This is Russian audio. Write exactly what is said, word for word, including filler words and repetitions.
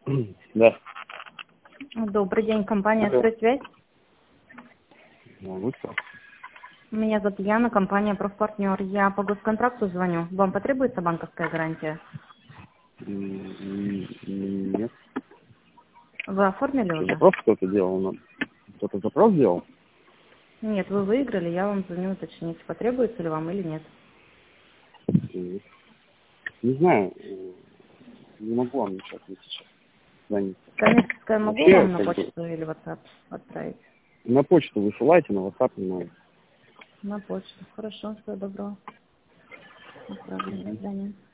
Да. Добрый день, компания Алло. «Стройсвязь». Ну, вы кто? Меня зовут Яна, компания «Профпартнер». Я по госконтракту звоню. Вам потребуется банковская гарантия? М, м, Нет. Вы оформили Что, уже? запрос кто-то делал? нам? Кто-то запрос делал? Нет, вы выиграли, я вам звоню уточнить, потребуется ли вам или нет. М, Не знаю. э, Не могу вам ничего ответить сейчас. Занят. Коммерческая могу Вообще, вам на как бы, почту или WhatsApp отправить? на почту высылайте, на WhatsApp не надо. На почту. Хорошо, всего доброго. Отправлю. До Мгм. свидания.